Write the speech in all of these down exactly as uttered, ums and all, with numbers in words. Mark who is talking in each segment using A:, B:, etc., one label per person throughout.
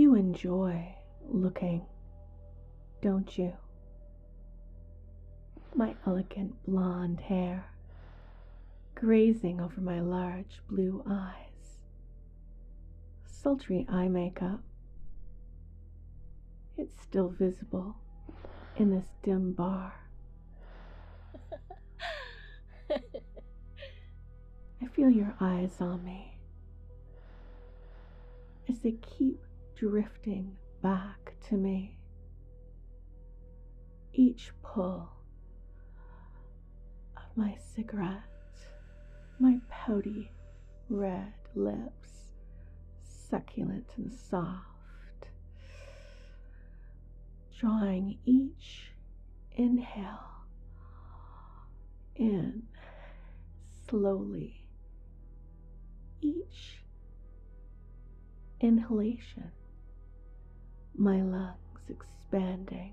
A: You enjoy looking, don't you? My elegant blonde hair grazing over my large blue eyes, sultry eye makeup. It's still visible in this dim bar. I feel your eyes on me as they keep drifting back to me. Each pull of my cigarette, my pouty red lips, succulent and soft, drawing each inhale in slowly, each inhalation, my lungs expanding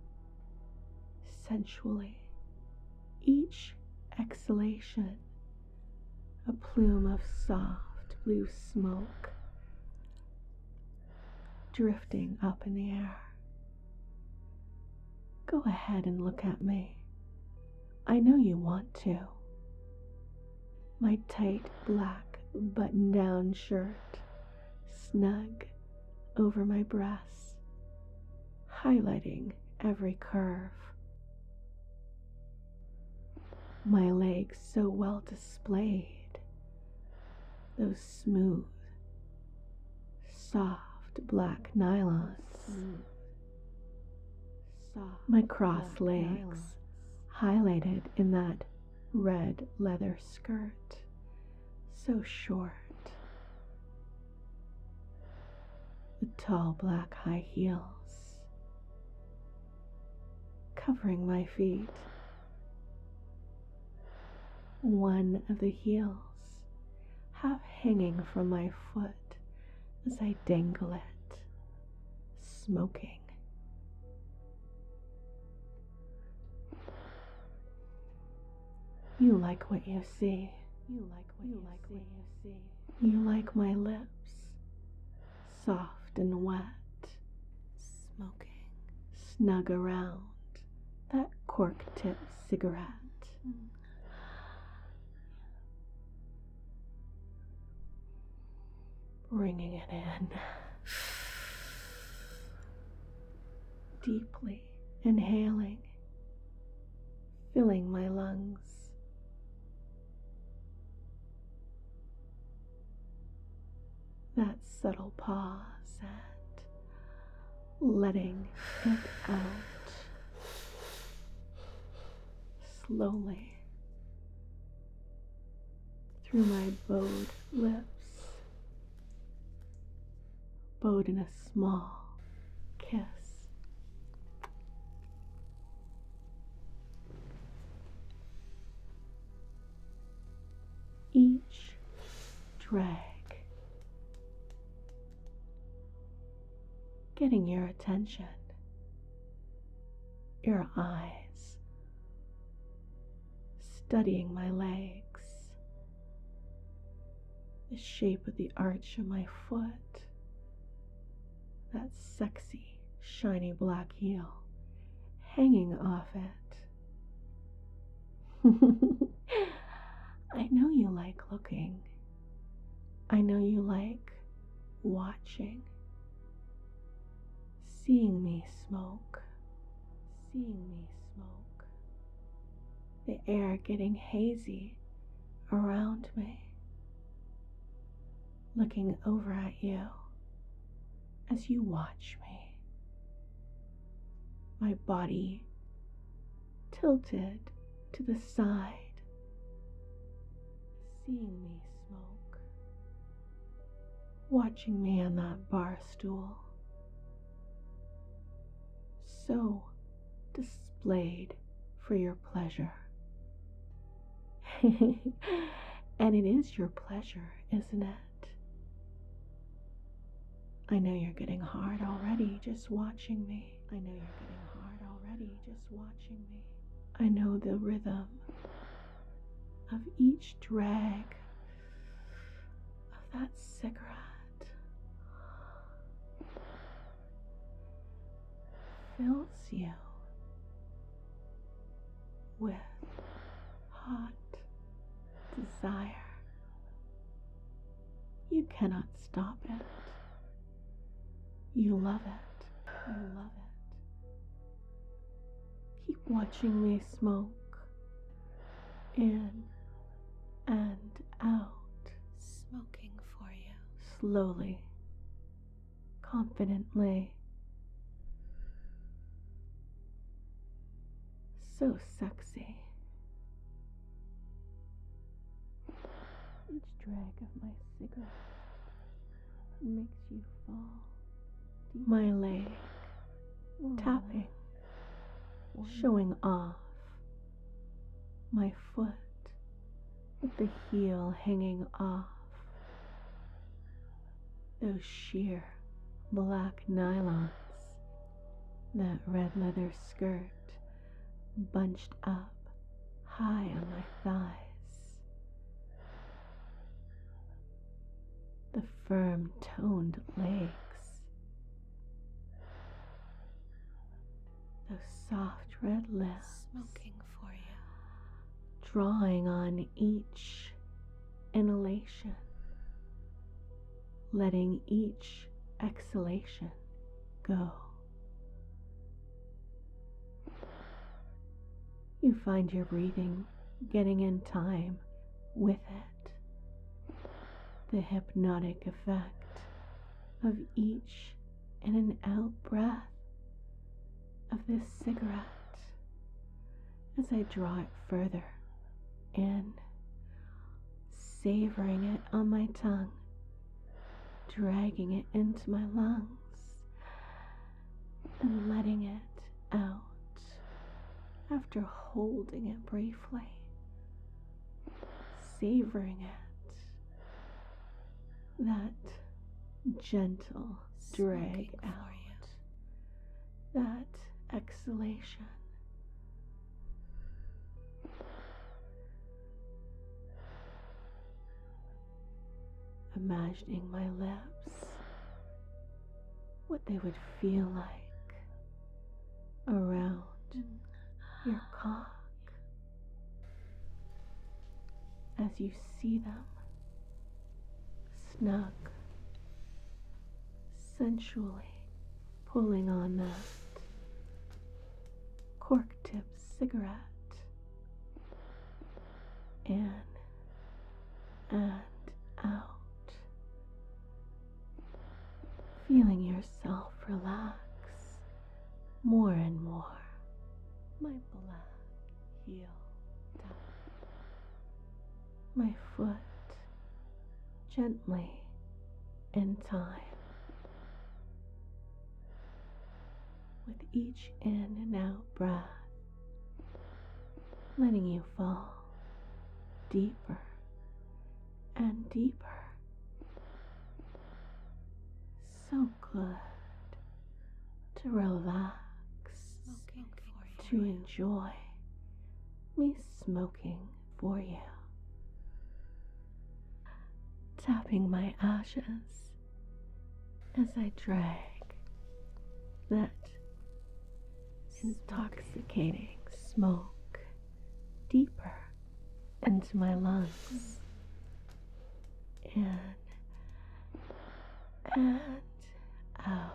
A: sensually, each exhalation, a plume of soft blue smoke drifting up in the air. Go ahead and look at me. I know you want to. My tight black button-down shirt snug over my breasts, highlighting every curve. My legs so well displayed, those smooth, soft black nylons. Smooth, soft my crossed legs nylons, highlighted in that red leather skirt, so short. The tall black high heels covering my feet. One of the heels half hanging from my foot as I dangle it, smoking. You like what you see. You like what you like what you see. You like my lips, soft and wet, smoking, snug around that cork-tip cigarette. Mm. Bringing it in, deeply inhaling, filling my lungs. That subtle pause and letting it out slowly through my bowed lips, bowed in a small kiss. Each drag getting your attention, your eyes studying my legs, the shape of the arch of my foot, that sexy, shiny black heel hanging off it. I know you like looking. I know you like watching. Seeing me smoke, seeing me smoke, the air getting hazy around me, looking over at you as you watch me, my body tilted to the side, seeing me smoke, watching me on that bar stool. So displayed for your pleasure. And it is your pleasure, isn't it? I know you're getting hard already just watching me. I know you're getting hard already just watching me. I know the rhythm of each drag of that cigarette fills you with hot desire. You cannot stop it. You love it. You love it. Keep watching me smoke in and out.
B: Smoking for you.
A: Slowly, confidently. So sexy. Each drag of my cigarette makes you fall deep. My leg tapping, showing off. My foot with the heel hanging off. Those sheer black nylons. That red leather skirt bunched up high on my thighs. The firm toned legs. Those soft red lips.
B: Smoking for you.
A: Drawing on each inhalation. Letting each exhalation go. You find your breathing getting in time with it. The hypnotic effect of each in and out breath of this cigarette as I draw it further in, savoring it on my tongue, dragging it into my lungs, and letting it out after holding it briefly, savoring it, that gentle drag out, that exhalation. Imagining my lips, what they would feel like around your cock as you see them snug, sensually pulling on that cork tip cigarette in and out. Feeling yourself relax more and more. My black heel tap. My foot gently in time. With each in and out breath, letting you fall deeper and deeper. So good to relax,
B: Smoking for
A: to
B: you.
A: enjoy me smoking for you. Tapping my ashes as I drag that intoxicating smoke deeper into my lungs. In and out.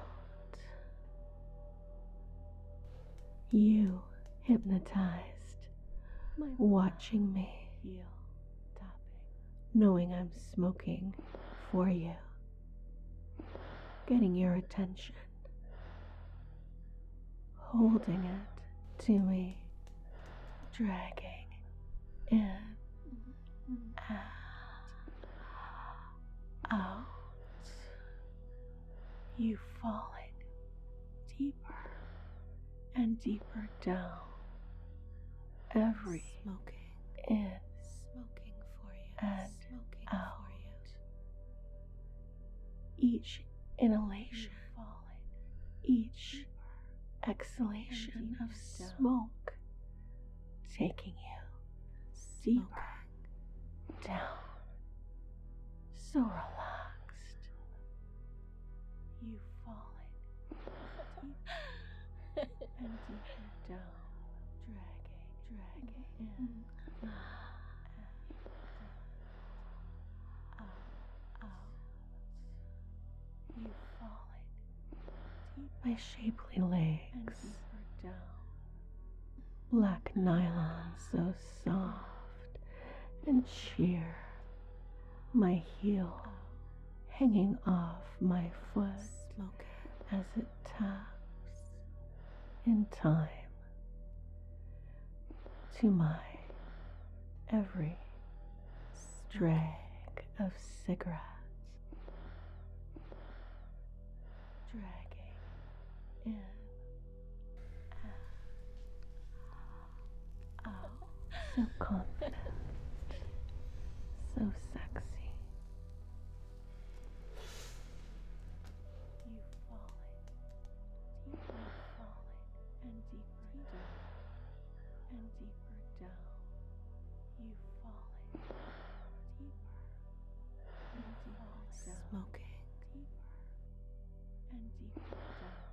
A: You hypnotized, watching me, heel tapping, knowing I'm smoking for you, getting your attention, holding it to me, dragging in and out. You falling deeper and deeper down. Every
B: Smoking.
A: in
B: Smoking for you.
A: and
B: Smoking
A: out.
B: for you.
A: Each inhalation falling, each exhalation of smoke taking you deeper down. So relaxed. You falling deeper my shapely legs,
B: and deeper down.
A: black nylon so soft and sheer, my heel hanging off my foot
B: Smoking.
A: as it taps in time to my every drag of cigarettes, dragging in and out, so confident, so sexy. You falling, deeply falling, and deeper down, and deeper down. You falling, deeper, and deeper down,
B: Smoking.
A: deeper, and deeper down.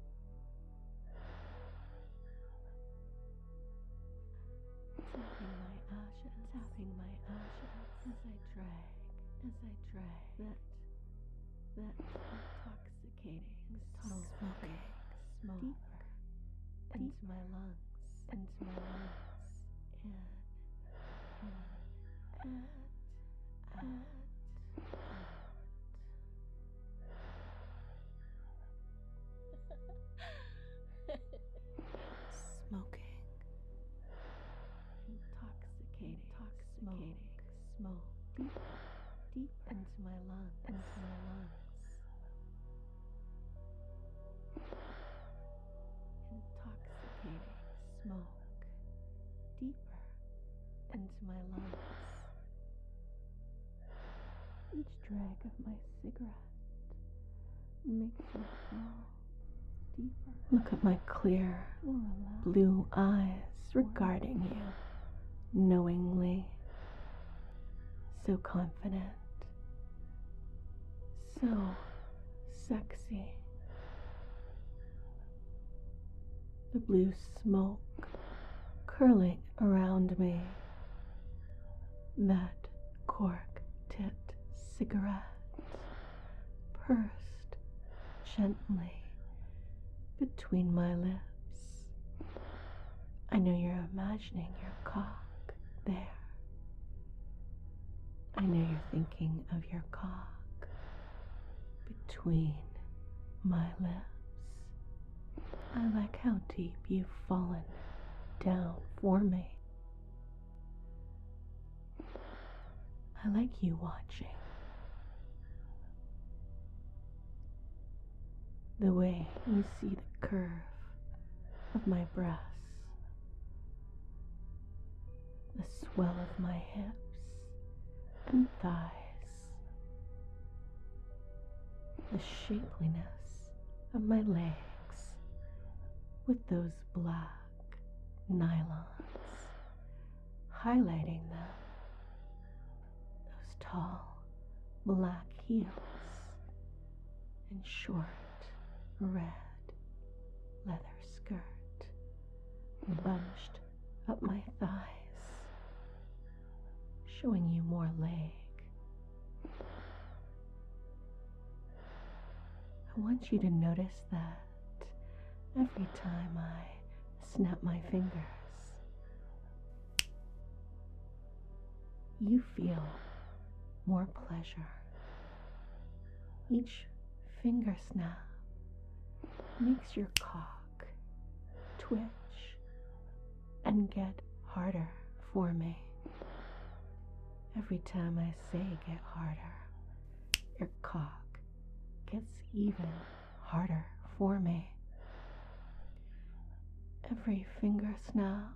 A: Tapping my ashes, tapping my ashes as I drag, as I drag that, that intoxicating, intoxicating smoke deeper into my lungs, into my lungs, in, in, and, and, out.
B: Smoking.
A: Intoxicating, intoxicating smoke, deep, deep into my lungs, into my lungs. Intoxicating smoke, deeper into my lungs. Each drag of my cigarette makes me fall deeper. Look at my clear, blue eyes regarding you, knowingly, so confident, so sexy. The blue smoke curling around me, that cork-tipped cigarette pursed gently between my lips. I know you're imagining your cock there. I know you're thinking of your cock between my lips. I like how deep you've fallen down for me. I like you watching. The way you see the curve of my breasts, the swell of my hips and thighs, the shapeliness of my legs with those black nylons highlighting them, those tall black heels and short red leather skirt bunched up my thighs, showing you more leg. I want you to notice that every time I snap my fingers, you feel more pleasure. Each finger snap makes your cock twitch and get harder for me. Every time I say get harder, your cock gets even harder for me. Every finger snap,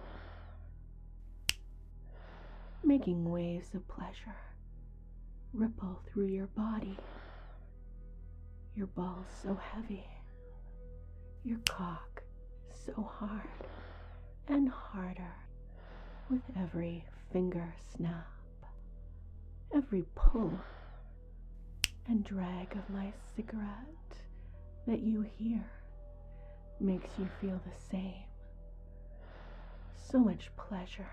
A: making waves of pleasure ripple through your body. Your balls so heavy, your cock so hard and harder with every finger snap, every pull and drag of my cigarette that you hear makes you feel the same. So much pleasure,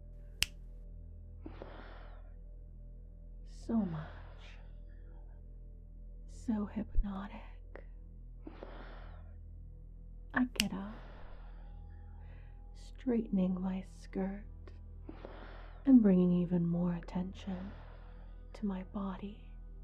A: so much, so hypnotic. I get up, straightening my skirt and bringing even more attention to my body.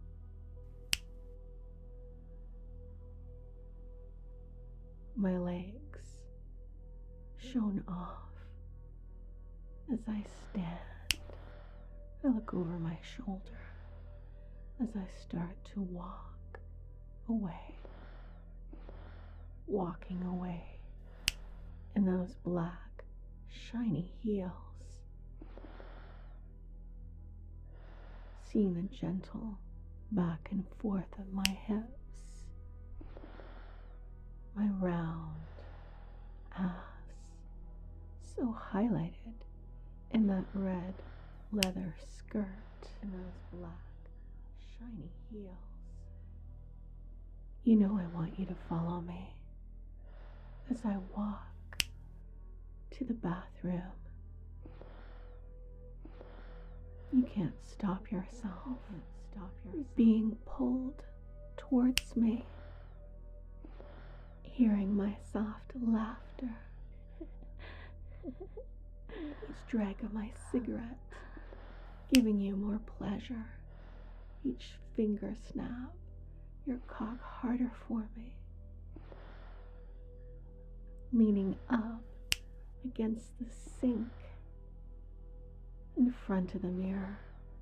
A: My legs shown off as I stand. I look over my shoulder as I start to walk away, walking away in those black, shiny heels, seeing the gentle back and forth of my hips, my round ass, so highlighted in that red leather skirt and those black, shiny heels. You know I want you to follow me as I walk to the bathroom. You can't stop yourself. You can't stop yourself. Being pulled towards me, hearing my soft laughter, each drag of my cigarette giving you more pleasure, each finger snap, your cock harder for me, leaning up against the sink in front of the mirror.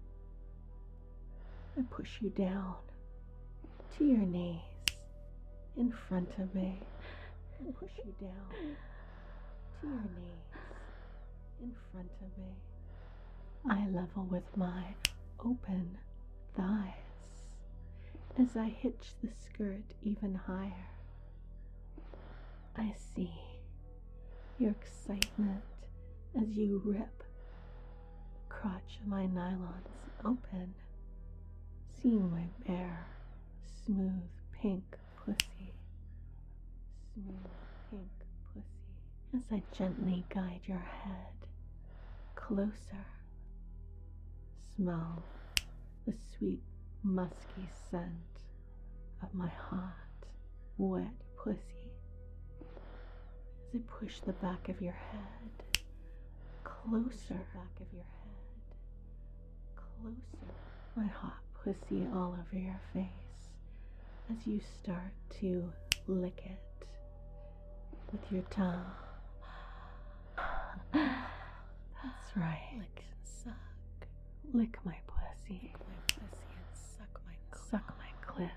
A: I push you down to your knees in front of me. I push you down to your knees in front of me. I level with my open thighs as I hitch the skirt even higher. I see your excitement as you rip the crotch of my nylons open, seeing my bare, smooth pink pussy, smooth pink pussy, as I gently guide your head closer. Smell the sweet, musky scent of my hot, wet pussy as I push the back of your head closer. Back of your head closer. My hot pussy all over your face as you start to lick it with your tongue. That's right.
B: Lick and suck.
A: Lick my pussy.
B: Lick my pussy and suck my clit.
A: Suck my clit.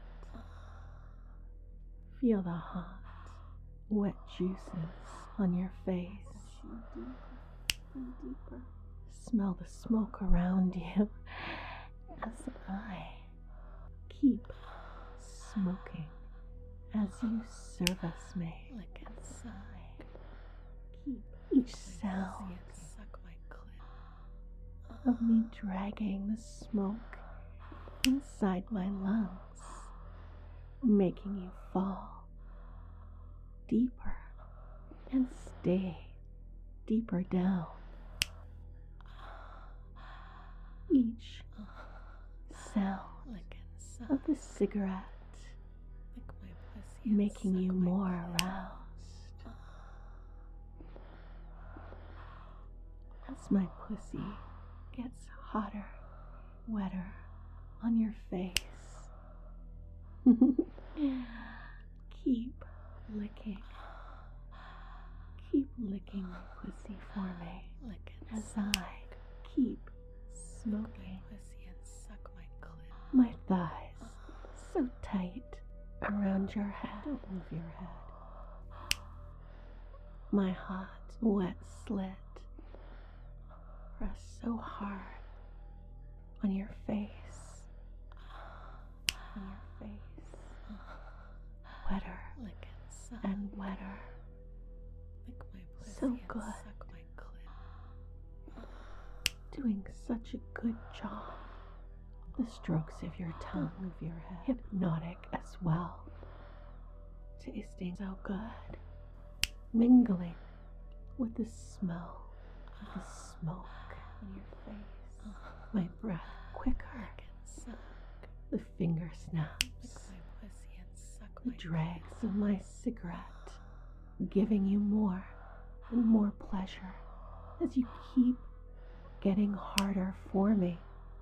A: Feel the hot, wet juices on your face. Push you deeper and deeper. Smell the smoke around you as I keep smoking as you service me.
B: Lick and suck.
A: Keep each
B: Pussy
A: sound
B: and suck my clit.
A: of me dragging the smoke inside my lungs, making you fall deeper and stay deeper down. Each sound
B: Lick and suck.
A: of the cigarette
B: Lick my pussy and
A: making
B: suck
A: you
B: my
A: more
B: clit.
A: aroused as my pussy gets hotter, wetter on your face. Keep licking. Keep licking my pussy for me
B: Lick and
A: as
B: suck.
A: I keep
B: Lick my
A: smoking.
B: pussy and suck my clit.
A: My thighs so tight around your head. Don't move your head. My hot, wet slit press so hard on your face. On your face. Wetter
B: Lick and suck.
A: and wetter.
B: Lick my pussy
A: So
B: and
A: good.
B: suck my clit.
A: Doing such a good job. The strokes of your tongue,
B: Don't move your head.
A: hypnotic as well. Tasting so good. Mingling with the smell of the smoke on your face. My breath quicker.
B: Lick and suck.
A: The finger snaps.
B: Lick my pussy and suck
A: The
B: my
A: drags of my cigarette giving you more and more pleasure as you keep getting harder for me.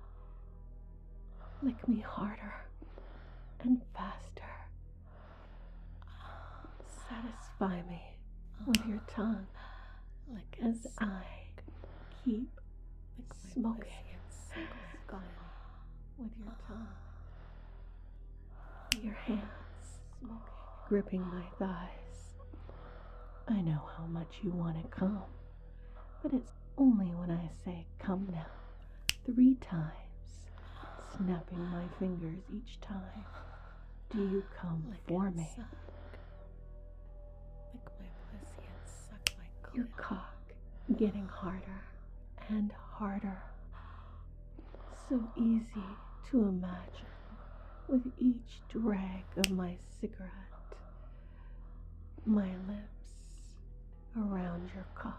A: Lick me harder and faster. Satisfy me with your tongue
B: Lick
A: as I keep
B: lick my
A: smoking.
B: pussy and suck my
A: Satisfy
B: clit.
A: me with your tongue. Your hands gripping my thighs. I know how much you want to come, but it's only when I say come now three times, snapping my fingers each time, do you come
B: Lick
A: for
B: and
A: me.
B: suck. Lick my pussy and suck my clit.
A: Your cock getting harder and harder. So easy to imagine with each drag of my cigarette. My lips around your cock.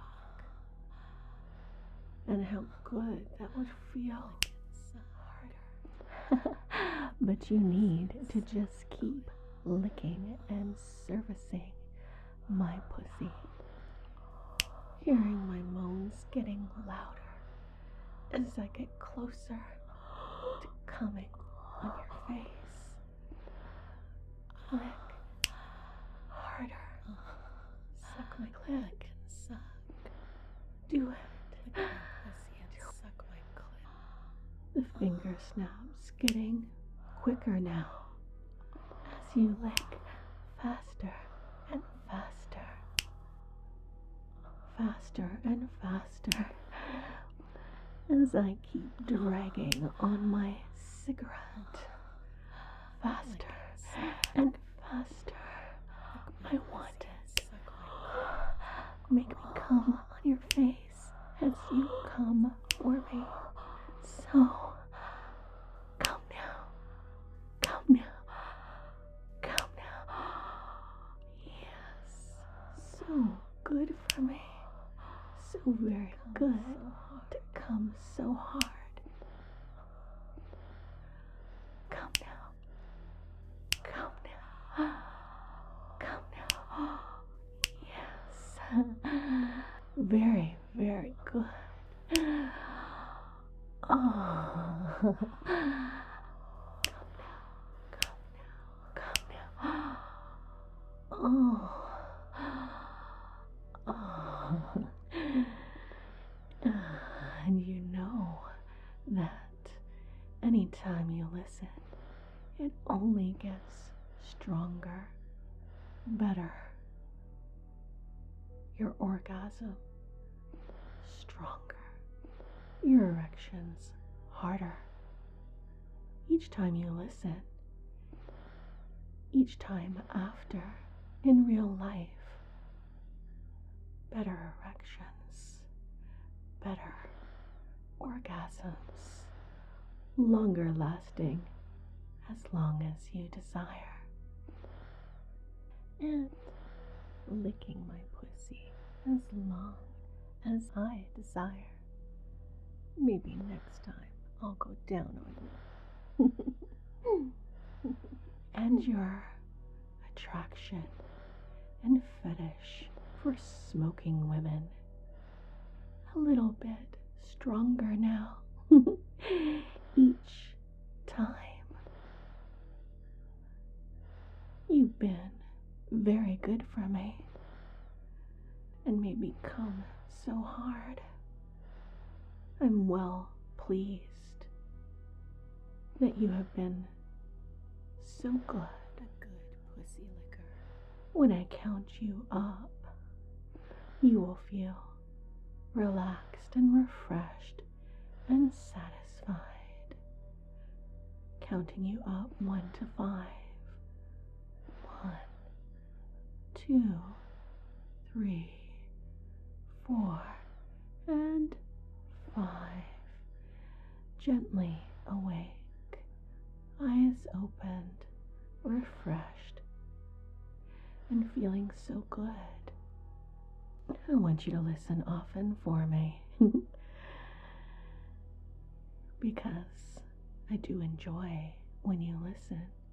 A: And how good that would feel. Harder. But you need to just keep licking and servicing my pussy. Hearing my moans getting louder as I get closer to coming on your face. Lick harder. Suck my clit.
B: Lick and suck.
A: Do it.
B: Lick my pussy and suck my clit.
A: The finger snaps getting quicker now as you lick faster and faster, faster and faster as I keep dragging on my cigarette. Faster and faster. I want it.
B: Suck my clit.
A: Make me come on your face as you come for me. So, come now. Come now. Come now. Yes. So good for me. So very good to come so hard. Come now. Come now. Come now. Yes. Very, very good. Oh. Come now. Come now. Come now. Oh. Oh. And you know that anytime you listen, it only gets stronger, better. Your orgasm stronger. Your erections harder. Each time you listen, each time after, in real life, better erections, better orgasms, longer lasting as long as you desire. And licking my pussy as long as I desire. Maybe next time I'll go down on you. And your attraction and fetish for smoking women a little bit stronger now. Each time. You've been very good for me and made me come so hard. I'm well pleased that you have been so good.
B: A good pussy licker.
A: When I count you up, you will feel relaxed and refreshed and satisfied. Counting you up one to five. One, two, three, four, and five. Gently awake, eyes opened, refreshed, and feeling so good. I want you to listen often for me because I do enjoy when you listen.